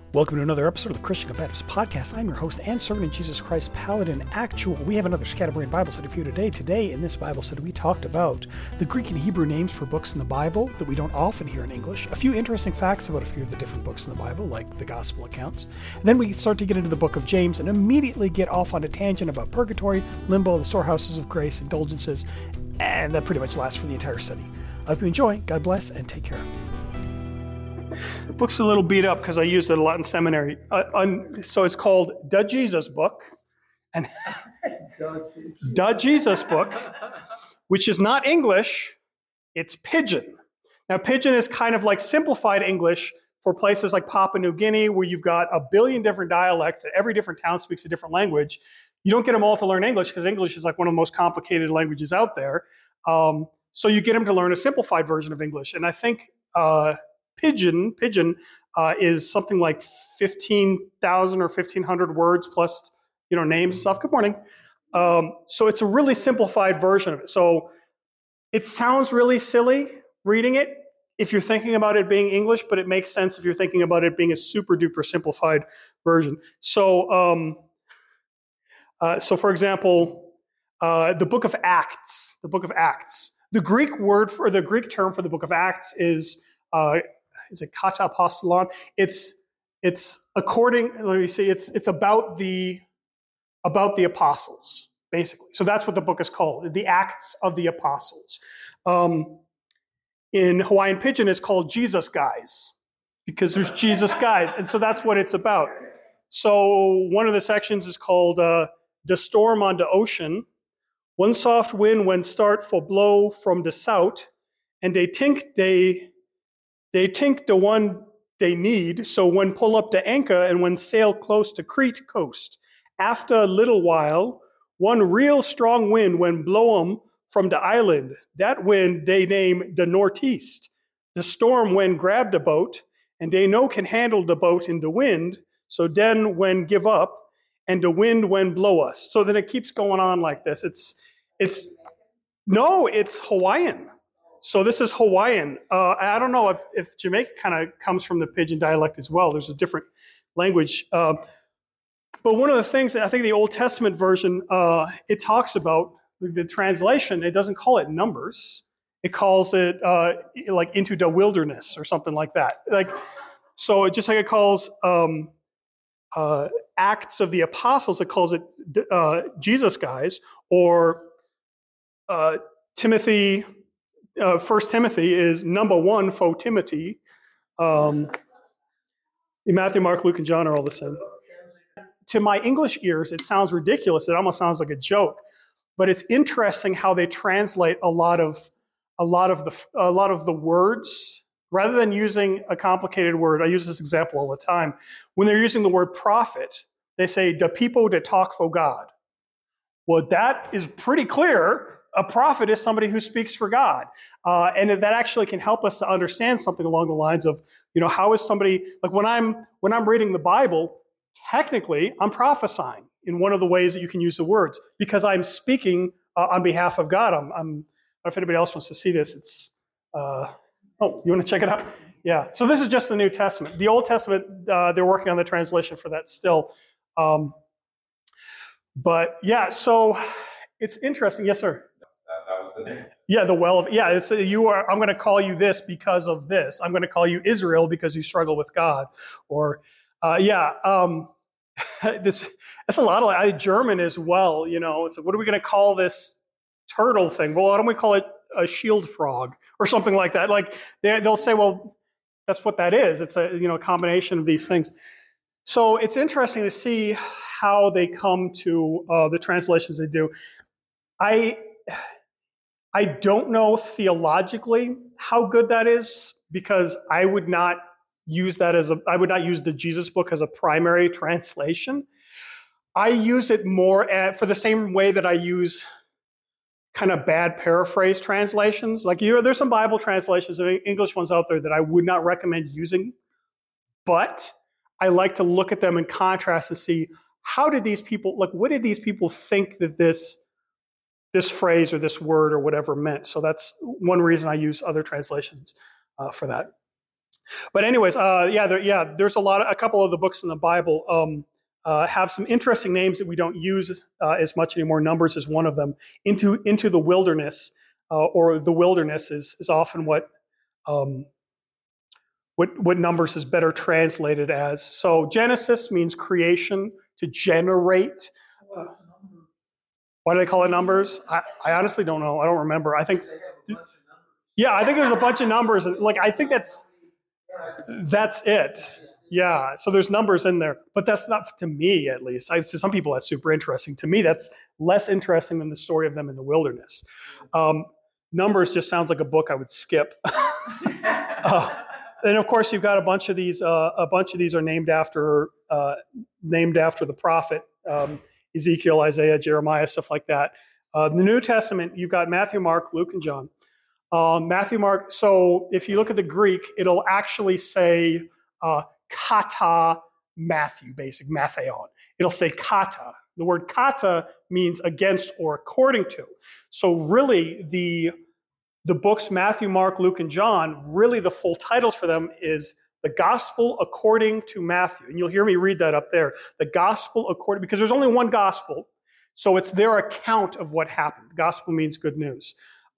Welcome to another episode of the Christian Compatibles Podcast. I'm your host and servant in Jesus Christ, Paladin Actual. We have another Scatterbrain Bible study for you today. Today, in this Bible study, we talked about the Greek and Hebrew names for books in the Bible that we don't often hear in English, a few interesting facts about a few of the different books in the Bible, like the Gospel accounts. And then we start to get into the book of James and immediately get off on a tangent about purgatory, limbo, the storehouses of grace, indulgences, and that pretty much lasts for the entire study. I hope you enjoy. God bless, and take care. The book's a little beat up because I used it a lot in seminary. So it's called The Jesus Book, and The Jesus Book, which is not English, it's Pidgin. Now, Pidgin is kind of like simplified English for places like Papua New Guinea, where you've got a billion different dialects, and every different town speaks a different language. You don't get them all to learn English because English is like one of the most complicated languages out there. So you get them to learn a simplified version of English. And I think Pidgin is something like 15,000 or 1,500 words plus, names and stuff. Good morning. So it's a really simplified version of it. So it sounds really silly reading it if you're thinking about it being English, but it makes sense if you're thinking about it being a super duper simplified version. So, for example, the book of Acts, the Greek term for the book of Acts is it kata apostolon? It's according. Let me see. It's about the apostles, basically. So that's what the book is called, the Acts of the Apostles. In Hawaiian Pidgin, it's called Jesus Guys because there's Jesus Guys, and so that's what it's about. So one of the sections is called "The Storm on the Ocean." One soft wind when start for blow from the south, and they think the one they need, so when pull up the anchor and when sail close to Crete coast. After a little while, one real strong wind when blow 'em from the island. That wind they name the northeast. The storm when grab the boat, and they know can handle the boat in the wind, so then when give up, and the wind when blow us. So then it keeps going on like this. It's Hawaiian. So this is Hawaiian. I don't know if Jamaica kind of comes from the Pidgin dialect as well. There's a different language. But one of the things that I think the Old Testament version, it talks about, the translation, it doesn't call it numbers. It calls it like into the wilderness or something like that. So just like it calls Acts of the Apostles, it calls it Jesus Guys, or Timothy. First Timothy is number one for Timothy. Matthew, Mark, Luke, and John are all the same. To my English ears, it sounds ridiculous. It almost sounds like a joke. But it's interesting how they translate a lot of the words rather than using a complicated word. I use this example all the time. When they're using the word prophet, they say the people that talk for God. Well, that is pretty clear. A prophet is somebody who speaks for God. And that actually can help us to understand something along the lines of, how is somebody, like when I'm reading the Bible, technically I'm prophesying in one of the ways that you can use the words because I'm speaking on behalf of God. I don't know if anybody else wants to see this. It's, you want to check it out? Yeah. So this is just the New Testament. The Old Testament, they're working on the translation for that still. But yeah, so it's interesting. Yes, sir. That was the name. Yeah, the well of, yeah, it's, I'm going to call you this because of this. I'm going to call you Israel because you struggle with God. Or, that's a lot of, German as well, it's like, what are we going to call this turtle thing? Well, why don't we call it a shield frog or something like that? Like they'll say, well, that's what that is. It's a, combination of these things. So it's interesting to see how they come to the translations they do. I don't know theologically how good that is because I would not use the Jesus Book as a primary translation. I use it more for the same way that I use kind of bad paraphrase translations. Like there's some Bible translations, English ones out there that I would not recommend using, but I like to look at them in contrast to see what did these people think that this phrase or this word or whatever meant. So that's one reason I use other translations for that. But anyways, there's a couple of the books in the Bible have some interesting names that we don't use as much anymore. Numbers is one of them. Into the wilderness, or the wilderness is often what Numbers is better translated as. So Genesis means creation, to generate. Why do they call it Numbers? I honestly don't know. I don't remember. I think there's a bunch of numbers. Like, I think that's it. Yeah. So there's numbers in there, but that's not, to me at least. To some people that's super interesting. To me, that's less interesting than the story of them in the wilderness. Numbers just sounds like a book I would skip. And of course, you've got a bunch of these. A bunch of these are named after the prophet. Ezekiel, Isaiah, Jeremiah, stuff like that. The New Testament, you've got Matthew, Mark, Luke, and John. Matthew, Mark. So if you look at the Greek, it'll actually say kata Matthew, basic matheon. It'll say kata. The word kata means against or according to. So really, the books Matthew, Mark, Luke, and John, really the full titles for them is the Gospel according to Matthew. And you'll hear me read that up there. The Gospel according, because there's only one Gospel, so it's their account of what happened. Gospel means good news.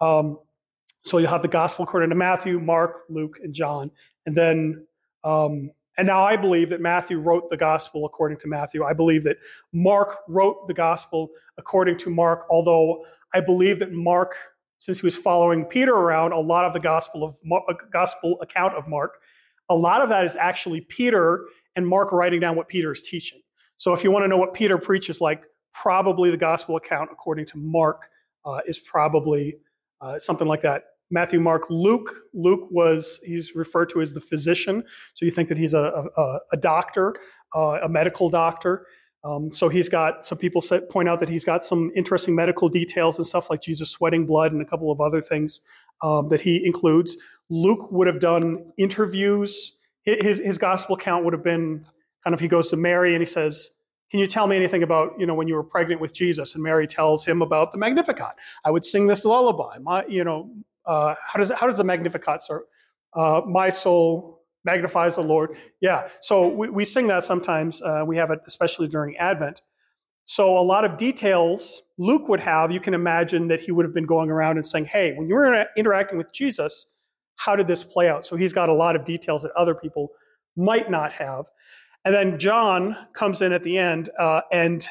So you'll have the Gospel according to Matthew, Mark, Luke, and John. And then, and now I believe that Matthew wrote the Gospel according to Matthew. I believe that Mark wrote the Gospel according to Mark, although I believe that Mark, since he was following Peter around, a lot of the Gospel account of Mark, a lot of that is actually Peter and Mark writing down what Peter is teaching. So if you want to know what Peter preaches like, probably the Gospel account according to Mark is probably something like that. Matthew, Mark, Luke. He's referred to as the physician. So you think that he's a doctor, a medical doctor. So he's got, some people point out that he's got some interesting medical details and stuff like Jesus sweating blood and a couple of other things that he includes. Luke would have done interviews. His gospel account would have been kind of, he goes to Mary and he says, can you tell me anything about, when you were pregnant with Jesus? And Mary tells him about the Magnificat. I would sing this lullaby. How does the Magnificat start? My soul magnifies the Lord. Yeah. So we sing that sometimes. We have it especially during Advent. So a lot of details Luke would have, you can imagine that he would have been going around and saying, hey, when you were interacting with Jesus, how did this play out? So he's got a lot of details that other people might not have. And then John comes in at the end, and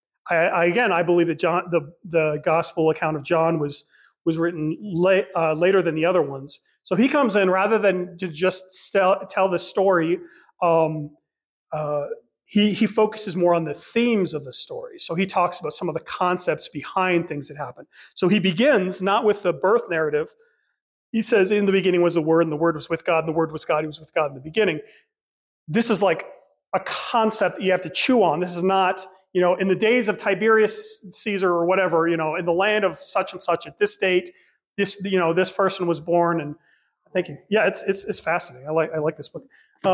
I believe that the gospel account of John was written later than the other ones. So he comes in, rather than to just tell the story, he focuses more on the themes of the story. So he talks about some of the concepts behind things that happen. So he begins not with the birth narrative. He says, in the beginning was the Word, and the Word was with God, and the Word was God. He was with God in the beginning. This is like a concept you have to chew on. This is not, in the days of Tiberius Caesar or whatever, in the land of such and such at this date, this person was born. And thank you. Yeah, it's fascinating. I like this book.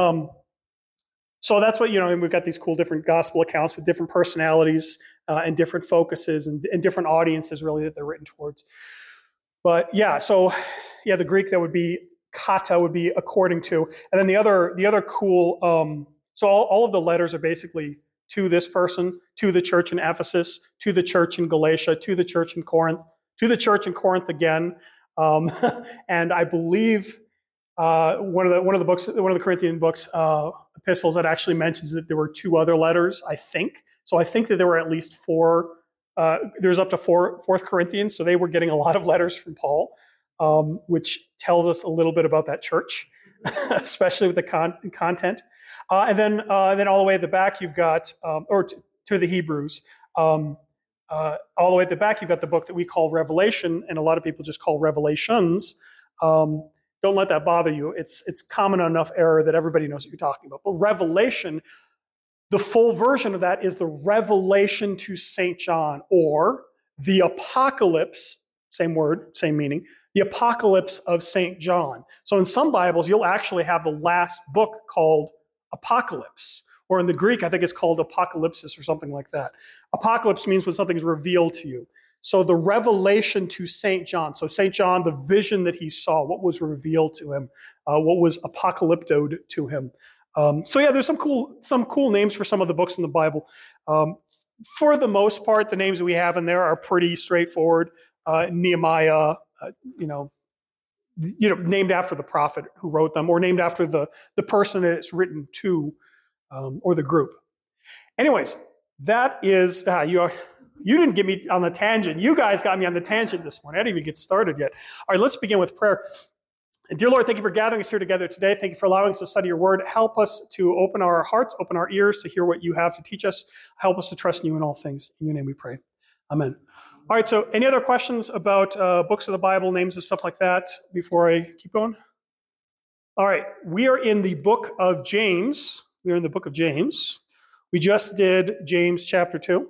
So that's what, and we've got these cool different gospel accounts with different personalities and different focuses and different audiences really that they're written towards. But the Greek, that would be kata, would be according to. And then the other cool, so all of the letters are basically to this person, to the church in Ephesus, to the church in Galatia, to the church in Corinth, to the church in Corinth again. And I believe one of the Corinthian books, epistles, that actually mentions that there were two other letters, I think. So I think that there were at least four. There's up to fourth Corinthians, so they were getting a lot of letters from Paul, which tells us a little bit about that church, especially with the content. And then all the way at the back, you've got, to the Hebrews. All the way at the back, you've got the book that we call Revelation, and a lot of people just call Revelations. Don't let that bother you. It's common enough error that everybody knows what you're talking about. But Revelation, the full version of that is the Revelation to St. John, or the Apocalypse, same word, same meaning, the Apocalypse of St. John. So in some Bibles, you'll actually have the last book called Apocalypse, or in the Greek, I think it's called Apocalypsis or something like that. Apocalypse means when something's revealed to you. So the revelation to St. John. So St. John, the vision that he saw, what was revealed to him. what was apocalyptoed to him. So yeah, there's some cool names for some of the books in the Bible. For the most part, the names we have in there are pretty straightforward. Nehemiah, named after the prophet who wrote them, or named after the person that it's written to, or the group. Anyways, that is you didn't get me on the tangent. You guys got me on the tangent this morning. I didn't even get started yet. All right, let's begin with prayer. Dear Lord, thank you for gathering us here together today. Thank you for allowing us to study your word. Help us to open our hearts, open our ears to hear what you have to teach us. Help us to trust in you in all things. In your name we pray. Amen. All right, so any other questions about books of the Bible, names of stuff like that before I keep going? All right, we are in the book of James. We are in the book of James. We just did James chapter 2.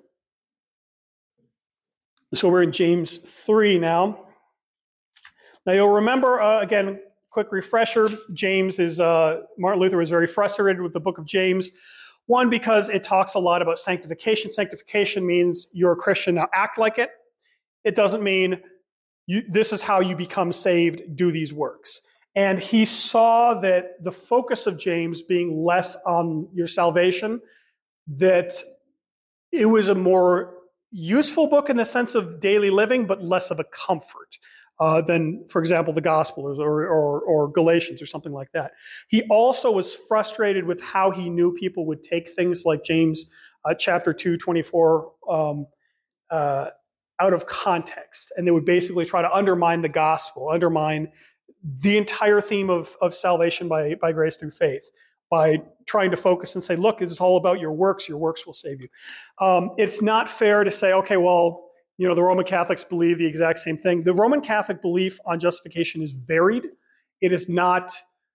So we're in James 3 now. Now you'll remember, again, quick refresher, James is, Martin Luther was very frustrated with the book of James. One, because it talks a lot about sanctification. Sanctification means you're a Christian, now act like it. It doesn't mean this is how you become saved, do these works. And he saw that the focus of James being less on your salvation, that it was a more useful book in the sense of daily living, but less of a comfort than, for example, the Gospels or Galatians or something like that. He also was frustrated with how he knew people would take things like James chapter 2:24 out of context, and they would basically try to undermine the gospel, undermine the entire theme of salvation by grace through faith, by trying to focus and say, look, this is all about your works will save you. It's not fair to say, okay, well, the Roman Catholics believe the exact same thing. The Roman Catholic belief on justification is varied. It is not,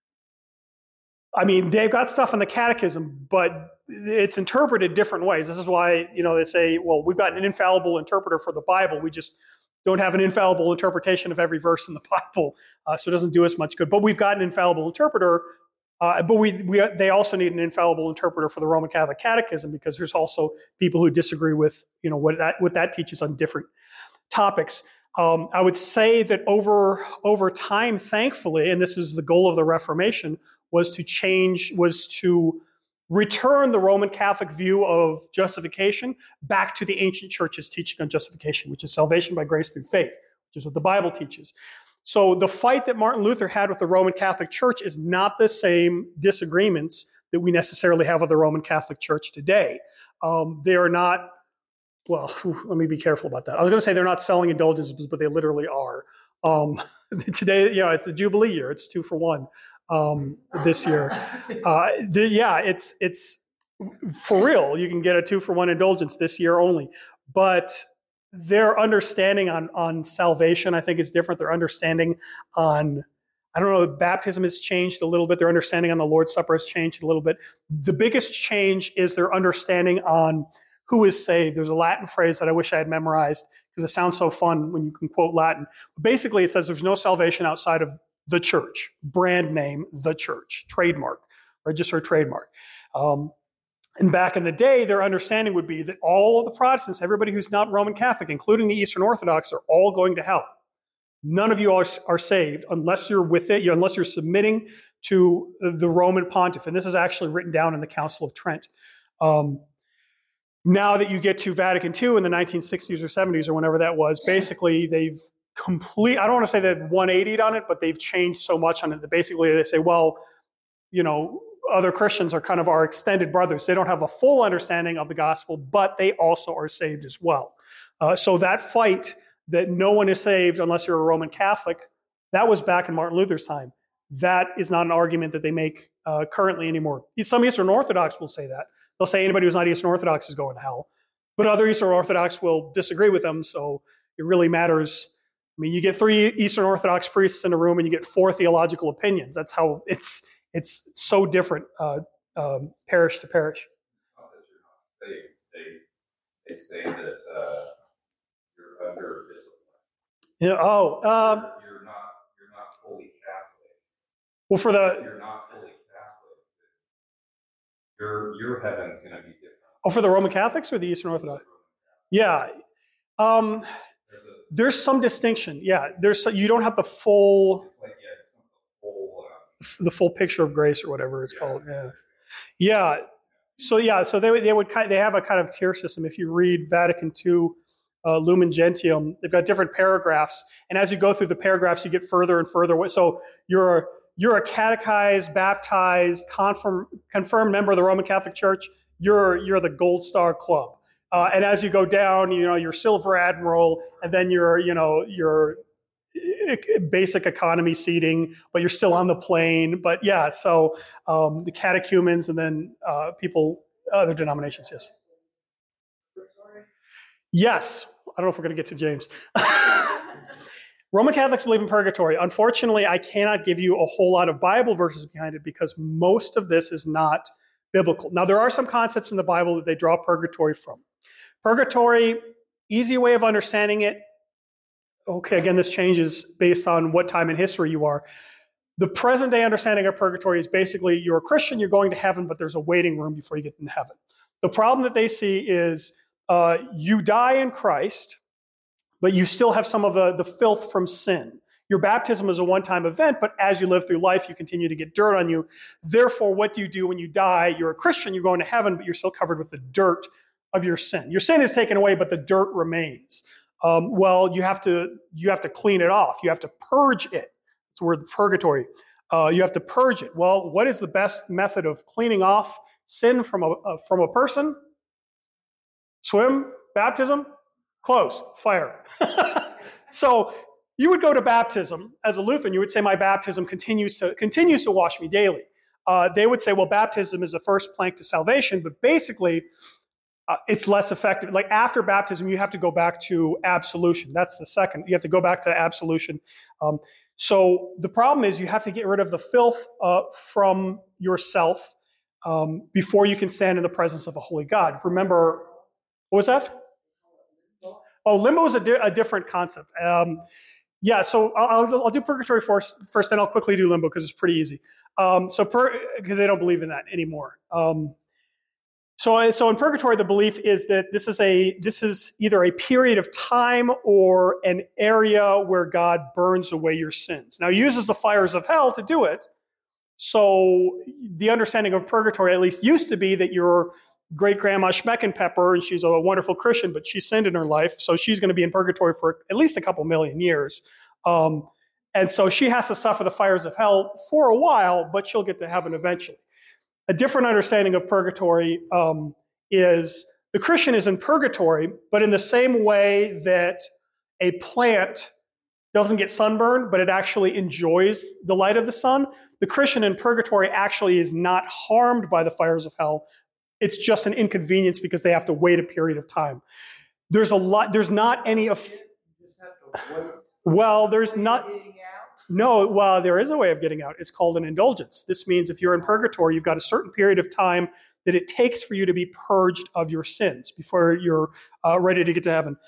they've got stuff in the catechism, but it's interpreted different ways. This is why, they say, well, we've got an infallible interpreter for the Bible. We just don't have an infallible interpretation of every verse in the Bible, so it doesn't do us much good. But we've got an infallible interpreter, but they also need an infallible interpreter for the Roman Catholic Catechism, because there's also people who disagree with what that teaches on different topics. I would say that over time, thankfully, and this is the goal of the Reformation, was to return the Roman Catholic view of justification back to the ancient church's teaching on justification, which is salvation by grace through faith, which is what the Bible teaches. So the fight that Martin Luther had with the Roman Catholic Church is not the same disagreements that we necessarily have with the Roman Catholic Church today. They are not, well, let me be careful about that. I was going to say they're not selling indulgences, but they literally are. Today, it's a Jubilee year. It's 2 for 1 this year. It's for real. You can get a 2 for 1 indulgence this year only. But their understanding on salvation, I think, is different. Their understanding on, baptism has changed a little bit. Their understanding on the Lord's Supper has changed a little bit. The biggest change is their understanding on who is saved. There's a Latin phrase that I wish I had memorized because it sounds so fun when you can quote Latin. But basically, it says there's no salvation outside of the church. Brand name, the church. Trademark. Registered trademark. And back in the day, their understanding would be that all of the Protestants, everybody who's not Roman Catholic, including the Eastern Orthodox, are all going to hell. None of you are saved unless you're with it, unless you're submitting to the Roman pontiff. And this is actually written down in the Council of Trent. Now that you get to Vatican II in the 1960s or 70s or whenever that was, basically they've I don't want to say they've 180'd on it, but they've changed so much on it that basically they say, well, other Christians are kind of our extended brothers. They don't have a full understanding of the gospel, but they also are saved as well. So that fight that no one is saved unless you're a Roman Catholic, that was back in Martin Luther's time. That is not an argument that they make currently anymore. Some Eastern Orthodox will say that. They'll say anybody who's not Eastern Orthodox is going to hell. But other Eastern Orthodox will disagree with them, so it really matters. You get 3 Eastern Orthodox priests in a room and you get 4 theological opinions. That's how it's so different, parish to parish. They say that you're under discipline. Yeah. You're not fully Catholic. Well, if you're not fully Catholic, your heaven's going to be different. Oh, for the Roman Catholics or the Eastern Orthodox? Yeah. There's some distinction. Yeah. You don't have the full. It's like, it's not the full. the full picture of grace or whatever it's called. Yeah. So they have a kind of tier system. If you read Vatican II, Lumen Gentium, they've got different paragraphs, and as you go through the paragraphs, you get further and further away. So you're a catechized, baptized, confirmed member of the Roman Catholic Church. You're the Gold Star Club, and as you go down, you're Silver Admiral, and then you're basic economy seating, but you're still on the plane. But yeah, so the catechumens, and then people, other denominations, yes. Yes. I don't know if we're going to get to James. Roman Catholics believe in purgatory. Unfortunately, I cannot give you a whole lot of Bible verses behind it because most of this is not biblical. Now, there are some concepts in the Bible that they draw purgatory from. Purgatory, easy way of understanding it. Okay, again, this changes based on what time in history you are. The present day understanding of purgatory is basically you're a Christian, you're going to heaven, but there's a waiting room before you get into heaven. The problem that they see is you die in Christ, but you still have some of the filth from sin. Your baptism is a one-time event, but as you live through life, you continue to get dirt on you. Therefore, what do you do when you die? You're a Christian, you're going to heaven, but you're still covered with the dirt of your sin. Your sin is taken away, but the dirt remains. Well, you have to clean it off. You have to purge it. That's the word purgatory. You have to purge it. Well, what is the best method of cleaning off sin from a person? Swim, baptism, close, fire. So you would go to baptism as a Lutheran. You would say, my baptism continues to wash me daily. They would say, well, baptism is the first plank to salvation, but basically it's less effective. Like after baptism, you have to go back to absolution. That's the second. You have to go back to absolution. So the problem is you have to get rid of the filth from yourself before you can stand in the presence of a holy God. Remember, what was that? Oh, limbo is a different concept. So I'll do purgatory first, then I'll quickly do limbo because it's pretty easy. Because they don't believe in that anymore. So in purgatory, the belief is that this is either a period of time or an area where God burns away your sins. Now, he uses the fires of hell to do it. So the understanding of purgatory at least used to be that your great-grandma Schmeckenpepper, and she's a wonderful Christian, but she sinned in her life, so she's going to be in purgatory for at least a couple million years. And so she has to suffer the fires of hell for a while, but she'll get to heaven eventually. A different understanding of purgatory is the Christian is in purgatory, but in the same way that a plant doesn't get sunburned, but it actually enjoys the light of the sun, the Christian in purgatory actually is not harmed by the fires of hell. It's just an inconvenience because they have to wait a period of time. There's not any of... Well, there's not... No, well, there is a way of getting out. It's called an indulgence. This means if you're in purgatory, you've got a certain period of time that it takes for you to be purged of your sins before you're ready to get to heaven.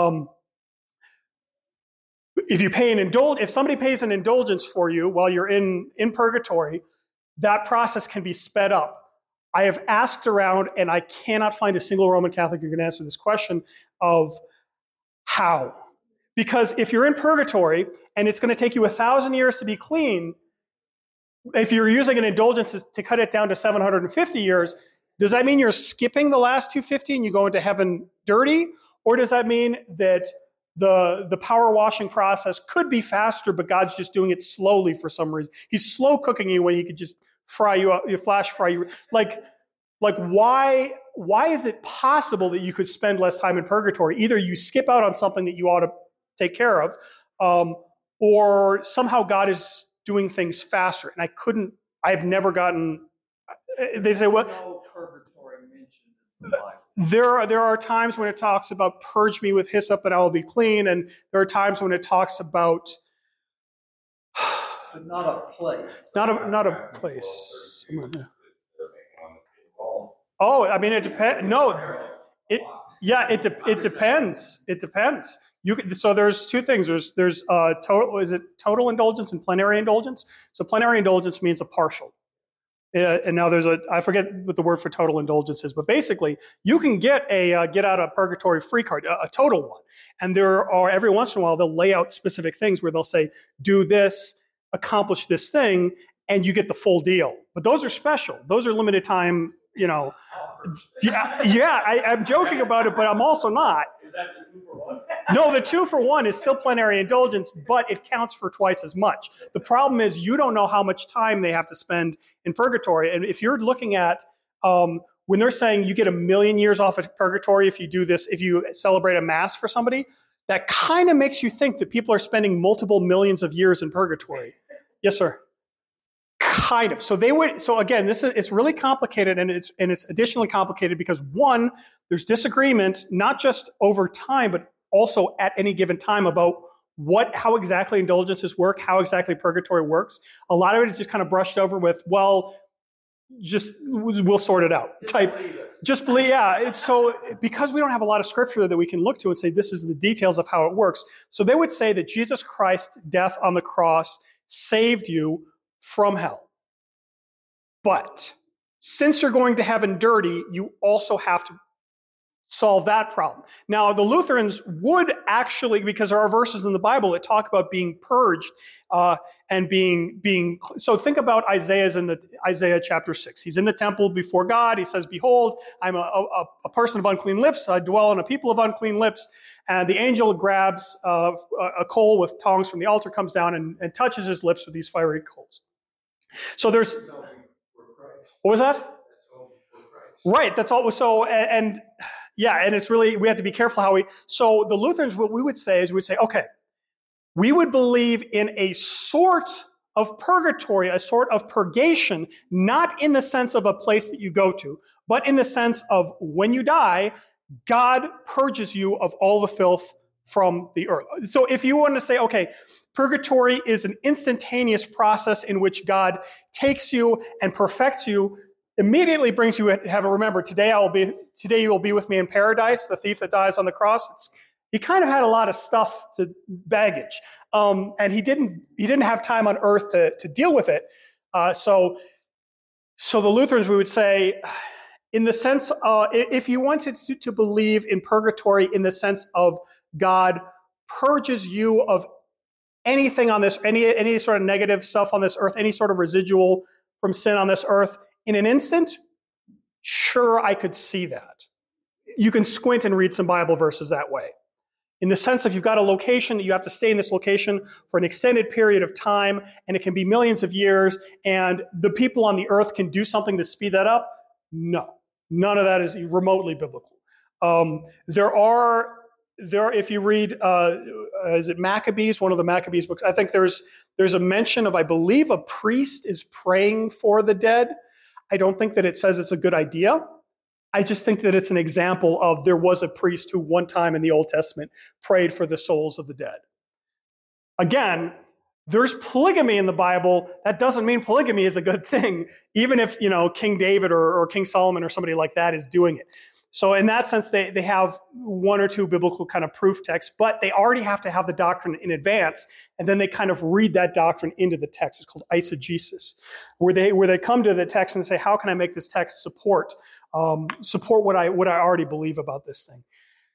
If somebody pays an indulgence for you while you're in purgatory, that process can be sped up. I have asked around, and I cannot find a single Roman Catholic who can answer this question of how. Because if you're in purgatory and it's going to take you 1,000 years to be clean, if you're using an indulgence to cut it down to 750 years, does that mean you're skipping the last 250 and you go into heaven dirty? Or does that mean that the power washing process could be faster, but God's just doing it slowly for some reason? He's slow cooking you when he could just fry you up, flash fry you. Like why is it possible that you could spend less time in purgatory? Either you skip out on something that you ought to take care of, or somehow God is doing things faster. And I've never gotten, they say, well, no purgatory mentioned in the Bible. There are times when it talks about purge me with hyssop and I will be clean. And there are times when it talks about, but not a place. Not a place. Oh, I mean, it depends. No, it depends. It depends. So there's two things. There's total indulgence and plenary indulgence. So plenary indulgence means a partial. And now I forget what the word for total indulgence is, but basically you can get a get out of purgatory free card, a total one. And there are, every once in a while, they'll lay out specific things where they'll say, do this, accomplish this thing, and you get the full deal. But those are special. Those are limited time, I'm joking about it, but I'm also not. Is that the 2-for-1? No, the 2-for-1 is still plenary indulgence, but it counts for twice as much. The problem is you don't know how much time they have to spend in purgatory. And if you're looking at when they're saying you get 1,000,000 years off of purgatory if you do this, if you celebrate a mass for somebody, that kind of makes you think that people are spending multiple millions of years in purgatory. Yes, sir. Kind of. So again, it's really complicated, and it's additionally complicated because one, there's disagreement not just over time, but also at any given time about how exactly indulgences work, how exactly purgatory works. A lot of it is just kind of brushed over with, well, we'll sort it out. Just believe. Yeah. So because we don't have a lot of scripture that we can look to and say this is the details of how it works. So they would say that Jesus Christ's death on the cross saved you from hell. But since you're going to heaven dirty, you also have to solve that problem. Now, the Lutherans would actually, because there are verses in the Bible that talk about being purged and being. So think about Isaiah chapter 6. He's in the temple before God. He says, "Behold, I'm a person of unclean lips. I dwell in a people of unclean lips." And the angel grabs a coal with tongs from the altar, comes down and touches his lips with these fiery coals. So there's. What was that? Right. That's all. So and it's really, we have to be careful how so the Lutherans, what we would say is okay, we would believe in a sort of purgatory, a sort of purgation, not in the sense of a place that you go to, but in the sense of when you die, God purges you of all the filth from the earth. So if you want to say, okay, purgatory is an instantaneous process in which God takes you and perfects you, immediately brings you remember, today you will be with me in paradise, the thief that dies on the cross. He kind of had a lot of stuff baggage. And he didn't have time on earth to deal with it. So the Lutherans, we would say, in the sense, if you wanted to believe in purgatory in the sense of God purges you of anything on this, any sort of negative stuff on this earth, any sort of residual from sin on this earth, in an instant, sure, I could see that. You can squint and read some Bible verses that way. In the sense of you've got a location that you have to stay in this location for an extended period of time, and it can be millions of years, and the people on the earth can do something to speed that up. No, none of that is remotely biblical. If you read, is it Maccabees, one of the Maccabees books, I think there's a mention of, I believe, a priest is praying for the dead. I don't think that it says it's a good idea. I just think that it's an example of there was a priest who one time in the Old Testament prayed for the souls of the dead. Again, there's polygamy in the Bible. That doesn't mean polygamy is a good thing, even if, King David or King Solomon or somebody like that is doing it. So in that sense, they have one or two biblical kind of proof texts, but they already have to have the doctrine in advance, and then they kind of read that doctrine into the text. It's called eisegesis, where they come to the text and say, how can I make this text support what I already believe about this thing?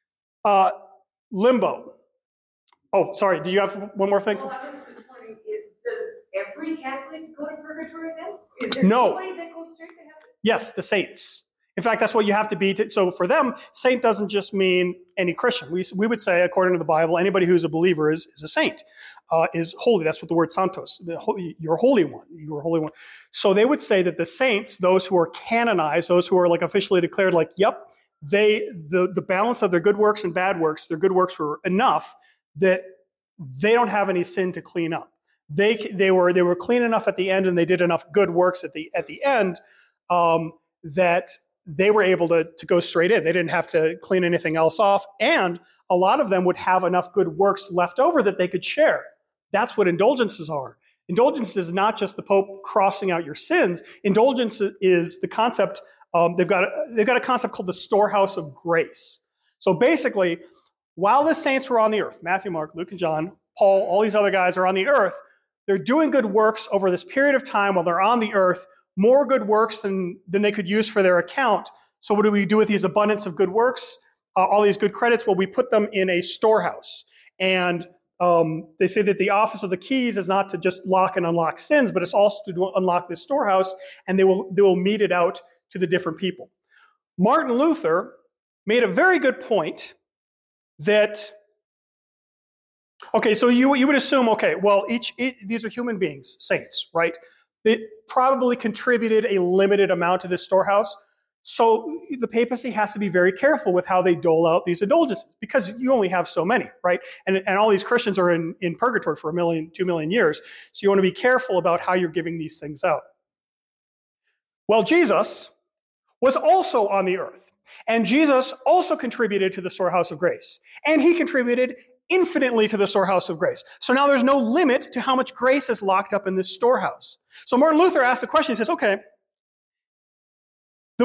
Limbo. Oh, sorry. Do you have one more thing? Well, I was just wondering, does every Catholic go to purgatory then? Is there No. anybody that goes straight to heaven? Yes, the saints. In fact, that's what you have to be. So for them, saint doesn't just mean any Christian. We would say, according to the Bible, anybody who's a believer is a saint, is holy. That's what the word santos, you're a holy one. You're a holy one. So they would say that the saints, those who are canonized, those who are like officially declared, like, yep, the balance of their good works and bad works, their good works were enough that they don't have any sin to clean up. They were clean enough at the end, and they did enough good works at the end that they were able to go straight in. They didn't have to clean anything else off. And a lot of them would have enough good works left over that they could share. That's what indulgences are. Indulgence is not just the Pope crossing out your sins. Indulgence is the concept. They've got a concept called the storehouse of grace. So basically, while the saints were on the earth, Matthew, Mark, Luke, and John, Paul, all these other guys are on the earth, they're doing good works over this period of time while they're on the earth, more good works than they could use for their account. So what do we do with these abundance of good works? All these good credits? Well, we put them in a storehouse. And They say that the office of the keys is not to just lock and unlock sins, but it's also to unlock this storehouse, and they will mete it out to the different people. Martin Luther made a very good point that, okay, so you would assume, okay, well, these are human beings, saints, right? They probably contributed a limited amount to this storehouse. So the papacy has to be very careful with how they dole out these indulgences, because you only have so many, right? And all these Christians are in purgatory for 2 million years. So you want to be careful about how you're giving these things out. Well, Jesus was also on the earth. And Jesus also contributed to the storehouse of grace. And he contributed infinitely to the storehouse of grace. So now there's no limit to how much grace is locked up in this storehouse. So Martin Luther asked the question, he says, okay, the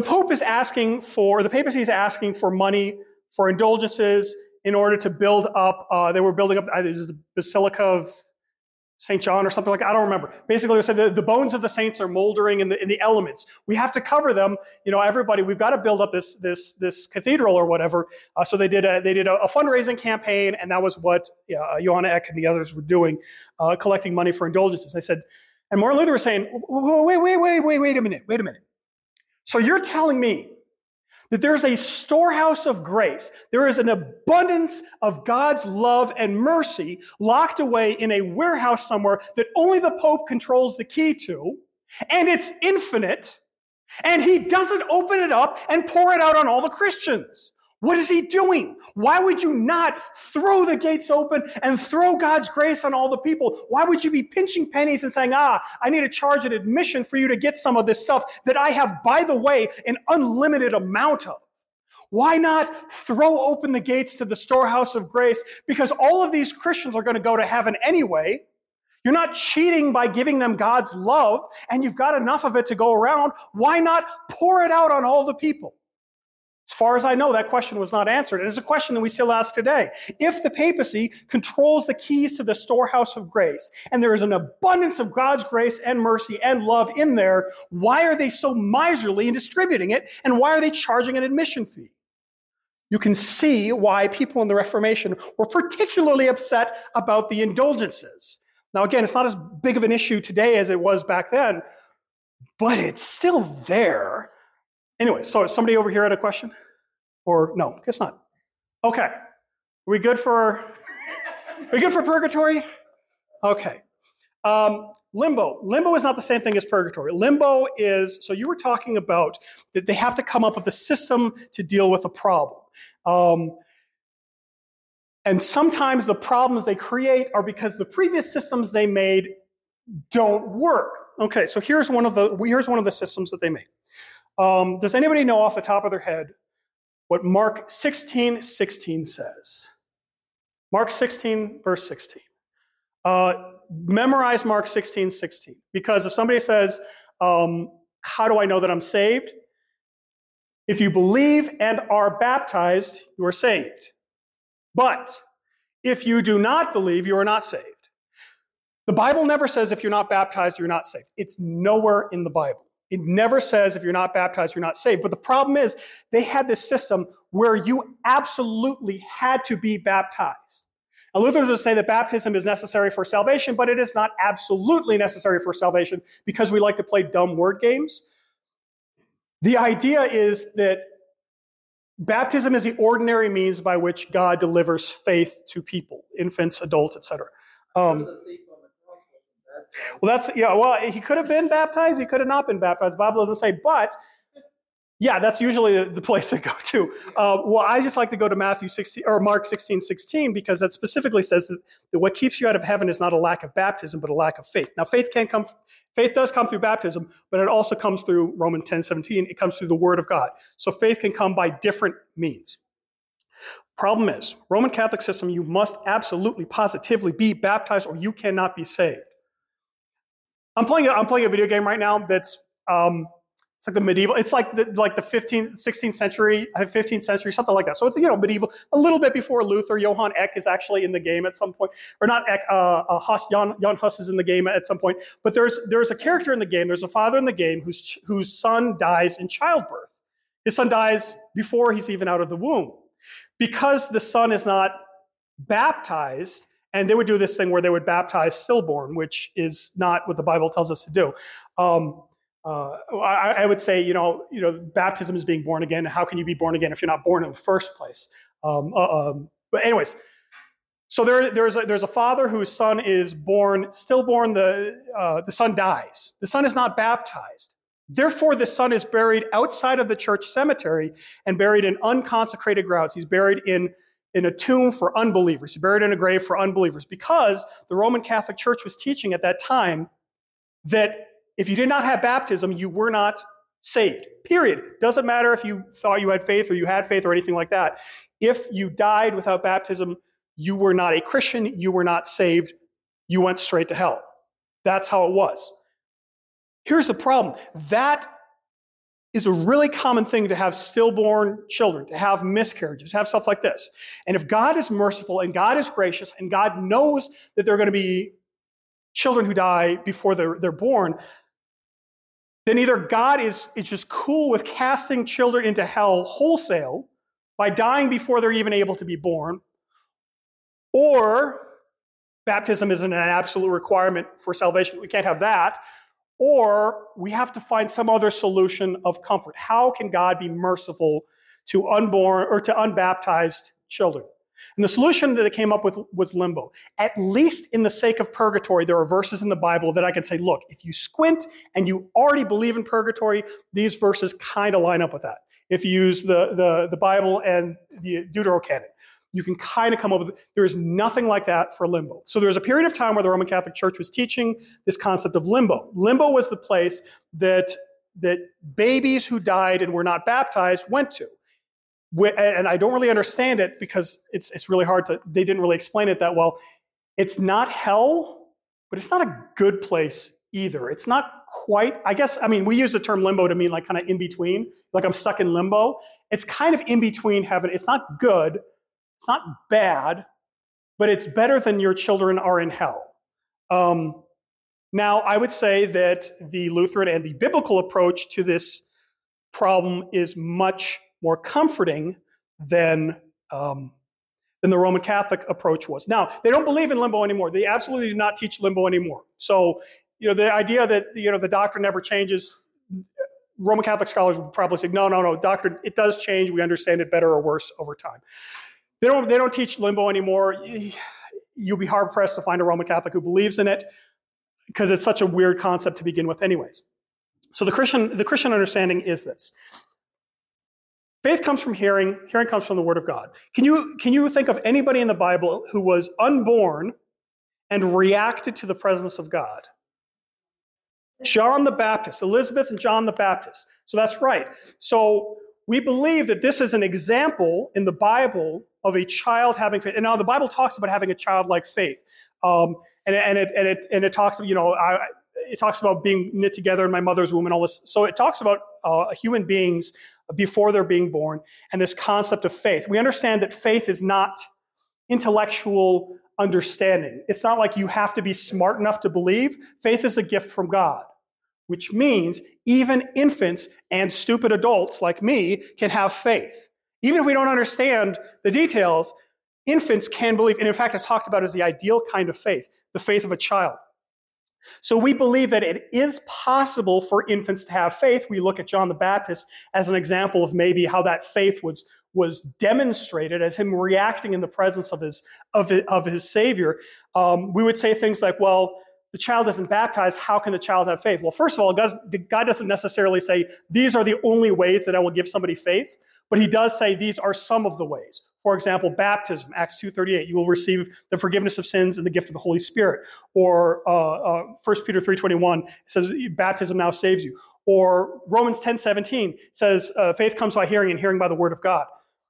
papacy is asking for money for indulgences in order to build up, they were building up, this is the Basilica of St. John or something like that, I don't remember. Basically, they said the bones of the saints are moldering in the elements. We have to cover them, everybody, we've got to build up this cathedral or whatever. So they did a fundraising campaign, and that was what Johanna Eck and the others were doing, collecting money for indulgences. They said, and Martin Luther was saying, wait a minute. So you're telling me that there's a storehouse of grace, there is an abundance of God's love and mercy locked away in a warehouse somewhere that only the Pope controls the key to, and it's infinite, and he doesn't open it up and pour it out on all the Christians. What is he doing? Why would you not throw the gates open and throw God's grace on all the people? Why would you be pinching pennies and saying, I need to charge an admission for you to get some of this stuff that I have, by the way, an unlimited amount of? Why not throw open the gates to the storehouse of grace? Because all of these Christians are going to go to heaven anyway. You're not cheating by giving them God's love, and you've got enough of it to go around. Why not pour it out on all the people? As far as I know, that question was not answered. And it's a question that we still ask today. If the papacy controls the keys to the storehouse of grace, and there is an abundance of God's grace and mercy and love in there, why are they so miserly in distributing it? And why are they charging an admission fee? You can see why people in the Reformation were particularly upset about the indulgences. Now, again, it's not as big of an issue today as it was back then, but it's still there. Anyway, so somebody over here had a question? Or no, guess not. Okay. Are we good for purgatory? Okay. Limbo. Limbo is not the same thing as purgatory. Limbo is, so you were talking about that they have to come up with a system to deal with a problem. And sometimes the problems they create are because the previous systems they made don't work. Okay, so here's one of the systems that they made. Does anybody know off the top of their head what Mark 16:16 says? Mark 16, verse 16. Memorize Mark 16:16. Because if somebody says, how do I know that I'm saved? If you believe and are baptized, you are saved. But if you do not believe, you are not saved. The Bible never says if you're not baptized, you're not saved. It's nowhere in the Bible. It never says if you're not baptized, you're not saved. But the problem is they had this system where you absolutely had to be baptized. Now, Lutherans would say that baptism is necessary for salvation, but it is not absolutely necessary for salvation because we like to play dumb word games. The idea is that baptism is the ordinary means by which God delivers faith to people, infants, adults, etc. He could have been baptized, he could have not been baptized. The Bible doesn't say, but yeah, that's usually the place I go to. I just like to go to Matthew 16 or Mark 16:16 because that specifically says that what keeps you out of heaven is not a lack of baptism, but a lack of faith. Now, faith does come through baptism, but it also comes through Romans 10:17. It comes through the Word of God. So faith can come by different means. Problem is, Roman Catholic system, you must absolutely, positively be baptized or you cannot be saved. I'm playing a video game right now that's it's like the medieval. It's like the 15th, 16th century, 15th century, something like that. So it's medieval, a little bit before Luther. Johann Eck is actually in the game at some point, or not Eck. Jan Hus is in the game at some point. But there's a character in the game. There's a father in the game whose son dies in childbirth. His son dies before he's even out of the womb, because the son is not baptized And they would do this thing where they would baptize stillborn, which is not what the Bible tells us to do. I would say, baptism is being born again. How can you be born again if you're not born in the first place? But anyways, so there's a father whose son is born, stillborn. The son dies. The son is not baptized. Therefore, the son is buried outside of the church cemetery and buried in unconsecrated grounds. He's buried in a tomb for unbelievers. He's buried in a grave for unbelievers because the Roman Catholic Church was teaching at that time that if you did not have baptism, you were not saved, period. Doesn't matter if you thought you had faith or you had faith or anything like that. If you died without baptism, you were not a Christian, you were not saved, you went straight to hell. That's how it was. Here's the problem. That is a really common thing to have stillborn children, to have miscarriages, to have stuff like this. And if God is merciful and God is gracious and God knows that there are going to be children who die before they're born, then either God is just cool with casting children into hell wholesale by dying before they're even able to be born, or baptism isn't an absolute requirement for salvation. We can't have that. Or we have to find some other solution of comfort. How can God be merciful to unborn or to unbaptized children? And the solution that they came up with was limbo. At least in the sake of purgatory, there are verses in the Bible that I can say, look, if you squint and you already believe in purgatory, these verses kind of line up with that. If you use the Bible and the Deuterocanon, you can kind of come up with it. There is nothing like that for limbo. So there was a period of time where the Roman Catholic Church was teaching this concept of limbo. Limbo was the place that babies who died and were not baptized went to. And I don't really understand it because it's really hard they didn't really explain it that well. It's not hell, but it's not a good place either. It's not quite, we use the term limbo to mean like kind of in between, like I'm stuck in limbo. It's kind of in between heaven. It's not good. It's not bad, but it's better than your children are in hell. Now, I would say that the Lutheran and the biblical approach to this problem is much more comforting than the Roman Catholic approach was. Now, they don't believe in limbo anymore. They absolutely do not teach limbo anymore. So, the idea that, the doctrine never changes, Roman Catholic scholars would probably say, no, doctrine, it does change. We understand it better or worse over time. They don't teach limbo anymore. You'll be hard-pressed to find a Roman Catholic who believes in it because it's such a weird concept to begin with anyways. So the Christian understanding is this. Faith comes from hearing comes from the Word of God. Can you think of anybody in the Bible who was unborn and reacted to the presence of God? John the Baptist, Elizabeth and John the Baptist. So that's right. So we believe that this is an example in the Bible of a child having faith. And now the Bible talks about having a childlike faith. And it talks, it talks about being knit together in my mother's womb and all this. So it talks about human beings before they're being born and this concept of faith. We understand that faith is not intellectual understanding. It's not like you have to be smart enough to believe. Faith is a gift from God, which means even infants and stupid adults like me can have faith. Even if we don't understand the details, infants can believe. And in fact, it's talked about as the ideal kind of faith, the faith of a child. So we believe that it is possible for infants to have faith. We look at John the Baptist as an example of maybe how that faith was demonstrated as him reacting in the presence of his Savior. We would say things like, well, the child isn't baptized. How can the child have faith? Well, first of all, God doesn't necessarily say, these are the only ways that I will give somebody faith, but he does say these are some of the ways. For example, baptism, Acts 2:38, you will receive the forgiveness of sins and the gift of the Holy Spirit. Or 1 Peter 3:21 says, baptism now saves you. Or Romans 10:17 says, faith comes by hearing and hearing by the word of God.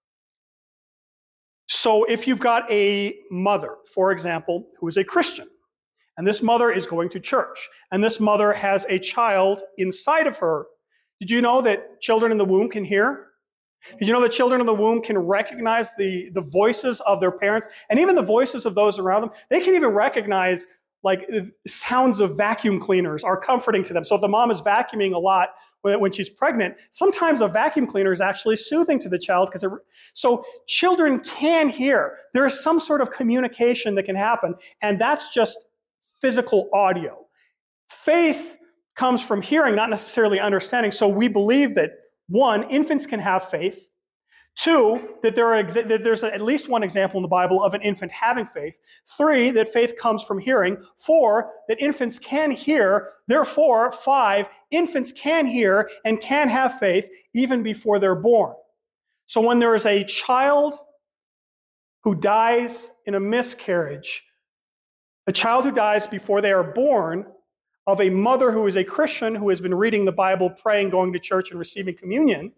So if you've got a mother, for example, who is a Christian, and this mother is going to church, and this mother has a child inside of her, did you know that children in the womb can hear? Did you know that children in the womb can recognize the voices of their parents and even the voices of those around them? They can even recognize like sounds of vacuum cleaners are comforting to them. So if the mom is vacuuming a lot when she's pregnant, sometimes a vacuum cleaner is actually soothing to the child so children can hear. There is some sort of communication that can happen, and that's just physical audio. Faith comes from hearing, not necessarily understanding. So we believe that, one, infants can have faith. Two, that there's at least one example in the Bible of an infant having faith. Three, that faith comes from hearing. Four, that infants can hear. Therefore, five, infants can hear and can have faith even before they're born. So when there is a child who dies in a miscarriage, a child who dies before they are born, of a mother who is a Christian, who has been reading the Bible, praying, going to church, and receiving communion,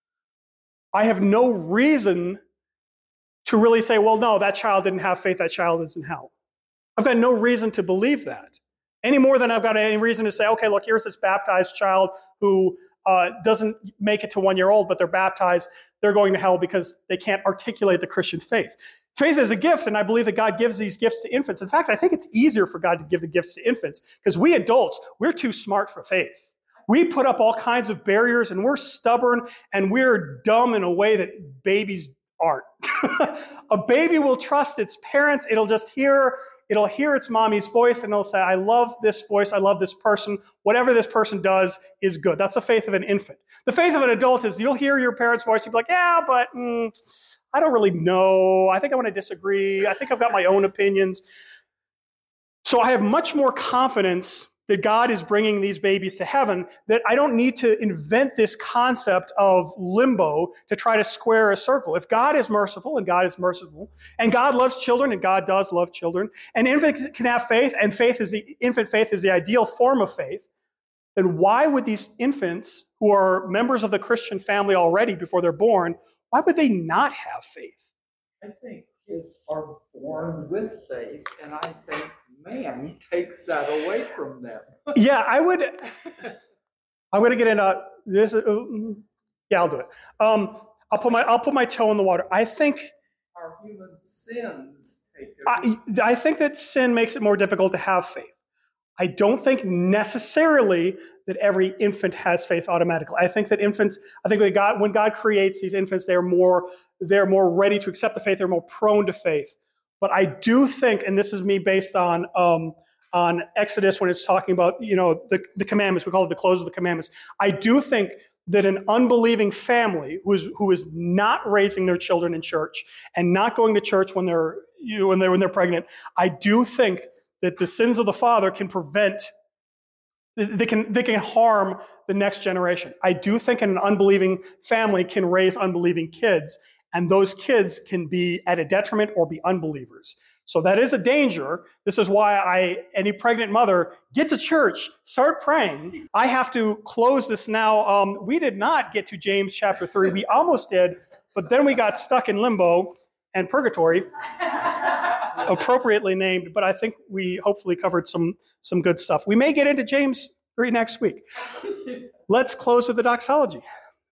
I have no reason to really say, well, no, that child didn't have faith, that child is in hell. I've got no reason to believe that. Any more than I've got any reason to say, okay, look, here's this baptized child who doesn't make it to 1 year old, but they're baptized, they're going to hell because they can't articulate the Christian faith. Faith is a gift, and I believe that God gives these gifts to infants. In fact, I think it's easier for God to give the gifts to infants because we adults, we're too smart for faith. We put up all kinds of barriers, and we're stubborn, and we're dumb in a way that babies aren't. A baby will trust its parents. It'll hear its mommy's voice, and it'll say, I love this voice, I love this person. Whatever this person does is good. That's the faith of an infant. The faith of an adult is you'll hear your parents' voice, you'll be like, yeah, but I don't really know. I think I want to disagree. I think I've got my own opinions. So I have much more confidence that God is bringing these babies to heaven, that I don't need to invent this concept of limbo to try to square a circle. If God is merciful, and God is merciful, and God loves children, and God does love children, and infants can have faith, and infant faith is the ideal form of faith, then why would these infants, who are members of the Christian family already before they're born, why would they not have faith? I think kids are born with faith, and I think man takes that away from them. Yeah, I'm going to get into this. Yeah, I'll do it. I'll put my toe in the water. I think our human sins take it. I think that sin makes it more difficult to have faith. I don't think necessarily that every infant has faith automatically. I think that when God creates these infants, they're more ready to accept the faith. They're more prone to faith. But I do think, and this is me based on Exodus when it's talking about the commandments, we call it the close of the commandments. I do think that an unbelieving family who is not raising their children in church and not going to church when they're pregnant, I do think that the sins of the father can harm the next generation. I do think an unbelieving family can raise unbelieving kids. And those kids can be at a detriment or be unbelievers. So that is a danger. This is why any pregnant mother, get to church, start praying. I have to close this now. We did not get to James chapter 3. We almost did, but then we got stuck in limbo and purgatory, appropriately named. But I think we hopefully covered some good stuff. We may get into James 3 next week. Let's close with the doxology.